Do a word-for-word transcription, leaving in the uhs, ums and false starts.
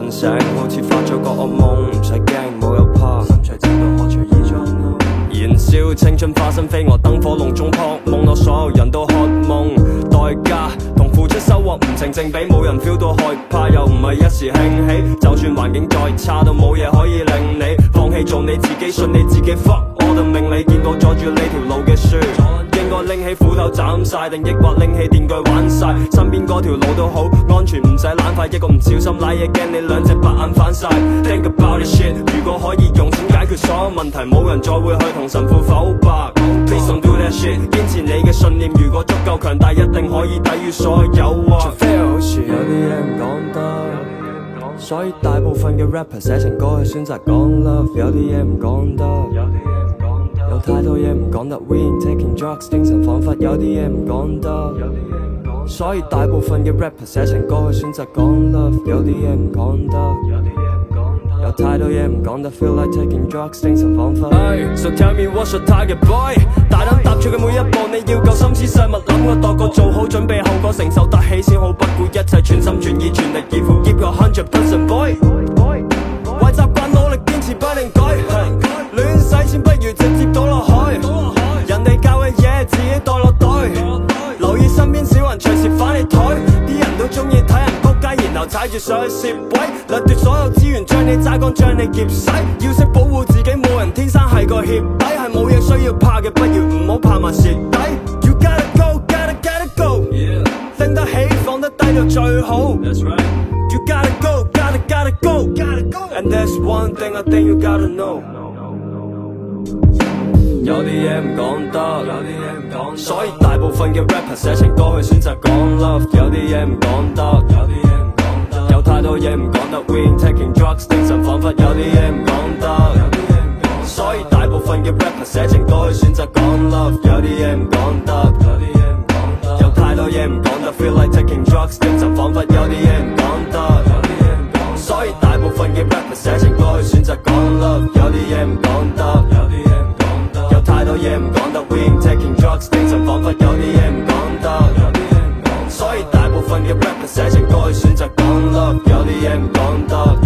瞓醒，好似發咗個惡夢，唔使驚冇有怕，心隨正道可隨意作弄。燃燒青春花生飛蛾，燈火籠中撲夢，我所有人都渴夢，代價同付出收穫唔成正比，冇人 feel 到害怕，又唔係一時興起，就算環境再差都冇嘢可以令你放棄做你自己，信你自己 fuck 我嘅命理，見過阻住呢條路嘅書，應該拎起斧頭斬晒，定抑或拎起電鋸玩晒，身邊嗰條路都好安全，唔使懶快，一個唔小心瀨嘢驚你兩隻白眼反晒。Think about this shit， 如果可以用錢解決所有問題，冇人再會去同神父否白。Please don't do that shit， 堅持你嘅信念，如果足夠強大，一定可以抵禦所有誘惑。除非好似有啲嘢唔講得，所以大部分嘅 rapper 寫情歌去選擇講 love， 有啲嘢唔講得，有太多嘢唔講得 ，we ain't taking drugs， 精神恍惚，有啲嘢唔講得，所以大部分嘅 rapper 寫情歌去選擇講 love， 有啲嘢唔講得，有太多嘢唔講得 ，feel like taking drugs， 精神恍惚。Hey, so tell me what's your target boy？ 大膽踏出嘅每一步，你要夠心思細密諗過度過，做好準備，後果承受得起先好，不顧一切，全心全意，全力以赴 ，keep your hundred percent boy。為習慣努力堅持不定改，亂使錢不如直接倒落海，人哋教嘅嘢自己袋落袋，留意身邊小人隨時反你台，啲人都中意睇人仆街，然後踩住上去攝位，掠奪所有資源，將你榨乾，將你劫洗，要識保護自己，冇人天生係個協底，係冇嘢需要怕嘅，不如唔好怕埋蝕底。You gotta go, gotta gotta go， 拎得起放得低就最好。That's right. You gotta go, gotta gotta go, gotta go. And there's one thing I think you gotta know。有啲嘢唔講得，有啲嘢唔講得，所以大部分嘅 rapper 寫情歌去選擇講 love， 有啲嘢唔講得，有啲嘢唔講得，有太多嘢唔講得 ，we ain't taking drugs， 精神恍惚，有啲嘢唔講得，有啲嘢唔講得，所以大部分嘅 rapper 寫情歌去選擇講 love， 有啲嘢唔講得，有啲嘢唔講得，有太多嘢唔講得 ，feel like taking drugs， 精神恍惚，有啲嘢唔講得，有啲嘢唔講得，所以大部分嘅 rapper 寫情歌去選擇講 love， 有啲嘢唔講得，有啲嘢唔講得，有太多嘢唔講得 ，we ain't taking drugs， 精神恍惚，有啲嘢唔講得，有啲嘢唔講得，所以大部分嘅 rapper 寫情歌去選擇講 love， 有啲嘢唔講得。